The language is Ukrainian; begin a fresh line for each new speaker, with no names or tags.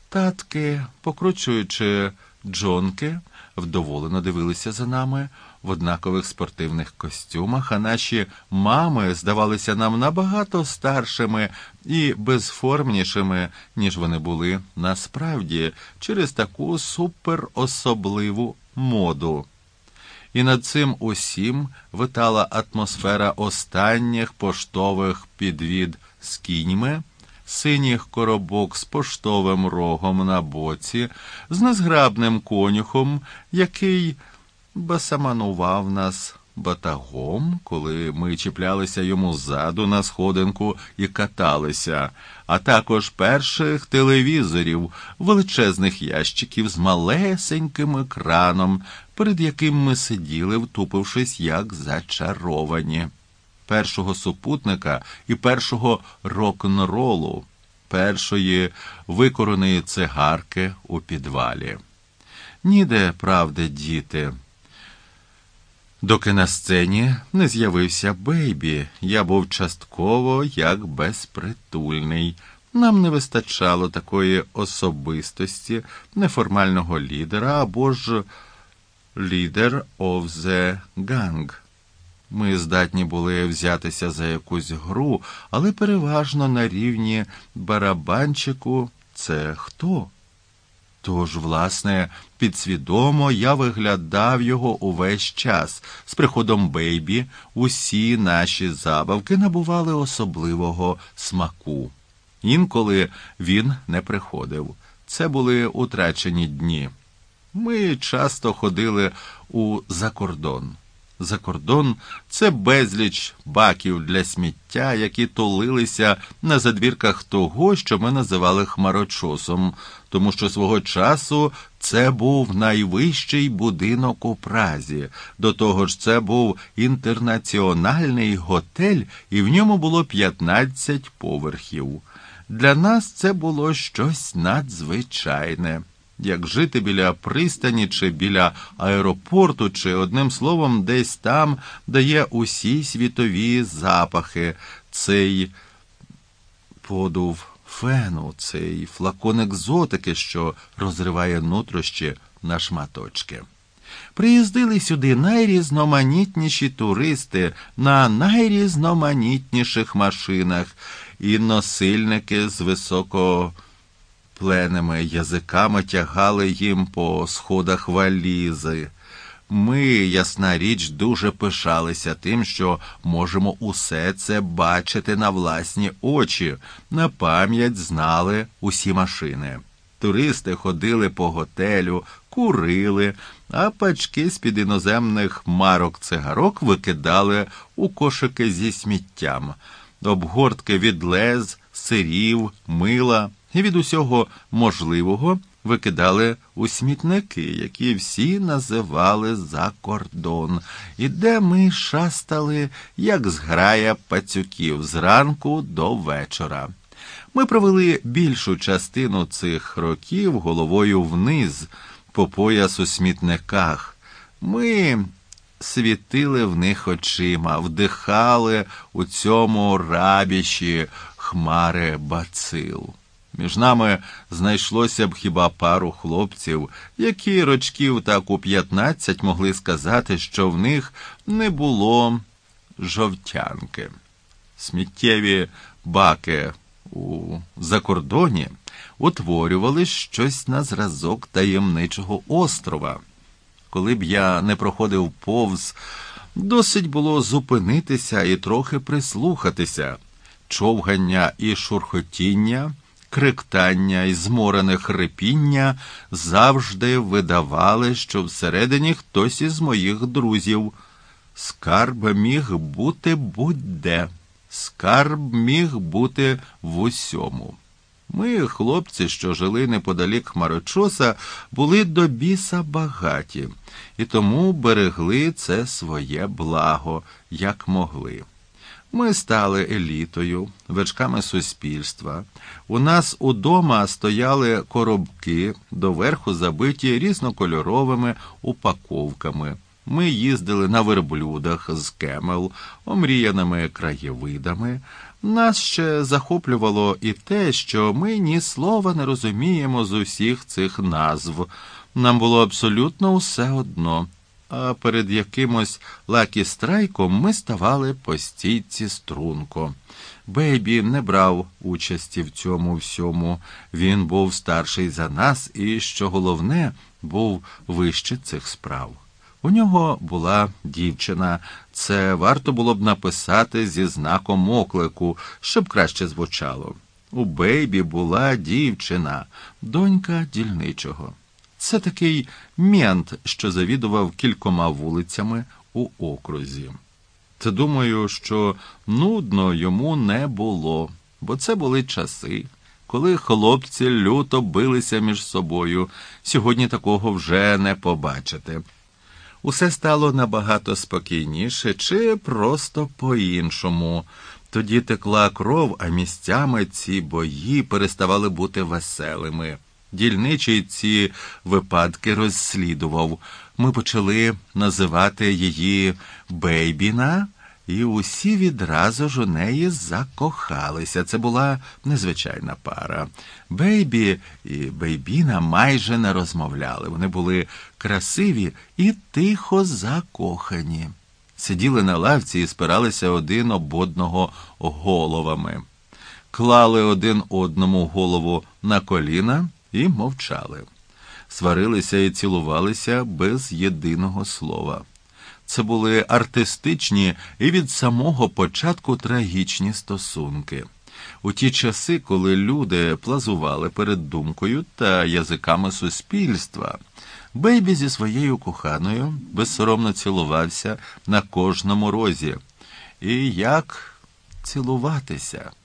Татки, покручуючи джонки, вдоволено дивилися за нами в однакових спортивних костюмах, а наші мами здавалися нам набагато старшими і безформнішими, ніж вони були насправді, через таку суперособливу моду. І над цим усім витала атмосфера останніх поштових підвід з кіньми, синіх коробок з поштовим рогом на боці, з незграбним конюхом, який басаманував нас батагом, коли ми чіплялися йому ззаду на сходинку і каталися, а також перших телевізорів, величезних ящиків з малесеньким екраном, перед яким ми сиділи, втупившись, як зачаровані. Першого супутника і першого рок-н-ролу, першої викореної цигарки у підвалі. Ніде, правда, діти. Доки на сцені не з'явився Бейбі, я був частково як безпритульний. Нам не вистачало такої особистості, неформального лідера або ж «leader of the gang». Ми здатні були взятися за якусь гру, але переважно на рівні барабанчику «це хто?». Тож, власне, підсвідомо я виглядав його увесь час. З приходом Бейбі усі наші забавки набували особливого смаку. Інколи він не приходив. Це були утрачені дні. Ми часто ходили закордон. Закордон – це безліч баків для сміття, які тулилися на задвірках того, що ми називали хмарочосом, тому що свого часу це був найвищий будинок у Празі. До того ж, це був інтернаціональний готель, і в ньому було 15 поверхів. Для нас це було щось надзвичайне. Як жити біля пристані, чи біля аеропорту, чи, одним словом, десь там, де є усі світові запахи, цей подув фену, цей флакон екзотики, що розриває нутрощі на шматочки. Приїздили сюди найрізноманітніші туристи на найрізноманітніших машинах і носильники з високопленими язиками тягали їм по сходах валізи. Ми, ясна річ, дуже пишалися тим, що можемо усе це бачити на власні очі, на пам'ять знали усі машини. Туристи ходили по готелю, курили, а пачки з-під іноземних марок цигарок викидали у кошики зі сміттям. Обгортки від лез, сирів, мила і від усього можливого викидали у смітники, які всі називали «закордон», і де ми шастали, як зграя пацюків, зранку до вечора. Ми провели більшу частину цих років головою вниз, по пояс у смітниках. Ми світили в них очима, вдихали у цьому рабіші хмари бацил. Між нами знайшлося б хіба пару хлопців, які рочків так у 15 могли сказати, що в них не було жовтянки. Сміттєві баки у закордоні утворювали щось на зразок таємничого острова. Коли б я не проходив повз, досить було зупинитися і трохи прислухатися. Човгання і шурхотіння, криктання і зморене хрипіння завжди видавали, що всередині хтось із моїх друзів. Скарб міг бути будь-де. Скарб міг бути в усьому. Ми, хлопці, що жили неподалік хмарочоса, були до біса багаті, і тому берегли це своє благо, як могли. Ми стали елітою, вершками суспільства. У нас удома стояли коробки, доверху забиті різнокольоровими упаковками. Ми їздили на верблюдах з Кемел, омріяними краєвидами. Нас ще захоплювало і те, що ми ні слова не розуміємо з усіх цих назв. Нам було абсолютно усе одно. А перед якимось лакі-страйком ми ставали по стійці струнко. Бейбі не брав участі в цьому всьому. Він був старший за нас і, що головне, був вище цих справ. У нього була дівчина. Це варто було б написати зі знаком оклику, щоб краще звучало. У Бейбі була дівчина, донька дільничого. Це такий мент, що завідував кількома вулицями у окрузі. Та думаю, що нудно йому не було, бо це були часи, коли хлопці люто билися між собою. Сьогодні такого вже не побачити. Усе стало набагато спокійніше чи просто по-іншому. Тоді текла кров, а місцями ці бої переставали бути веселими. Дільничий ці випадки розслідував. Ми почали називати її Бейбіна, і усі відразу ж у неї закохалися. Це була незвичайна пара. Бейбі і Бейбіна майже не розмовляли. Вони були красиві і тихо закохані. Сиділи на лавці і спиралися один об одного головами. Клали один одному голову на коліна і мовчали. Сварилися і цілувалися без єдиного слова. Це були артистичні і від самого початку трагічні стосунки. У ті часи, коли люди плазували перед думкою та язиками суспільства, Бейбі зі своєю коханою безсоромно цілувався на кожному розі. І як цілуватися?